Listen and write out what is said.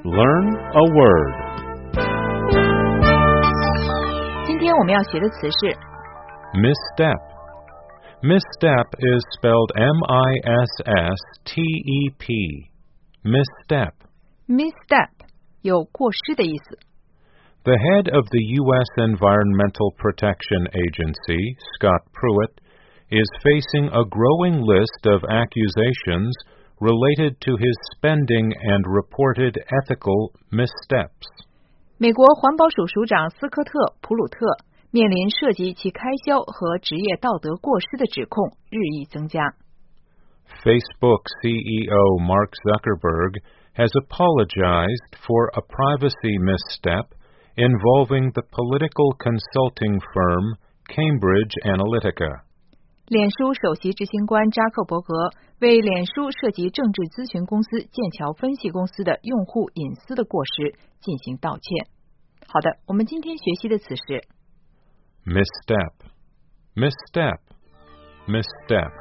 learn a word. 今天我们要学的词是 Misstep. Misstep is spelled M-I-S-S-T-E-P. Misstep. misstep 有过失的意思。 The head of the U.S. Environmental Protection Agency, Scott Pruitt, is facing a growing list of accusations related to his spending and reported ethical missteps. 美国环保署署长斯科特·普鲁特面临涉及其开销和职业道德过失的指控日益增加。 Facebook CEO Mark Zuckerberg has apologized for a privacy misstep involving the political consulting firm Cambridge Analytica. 脸书首席执行官扎克伯格为脸书涉及政治咨询公司剑桥分析公司的用户隐私的过失进行道歉。好的，我们今天学习的词是 Misstep. Misstep. Misstep.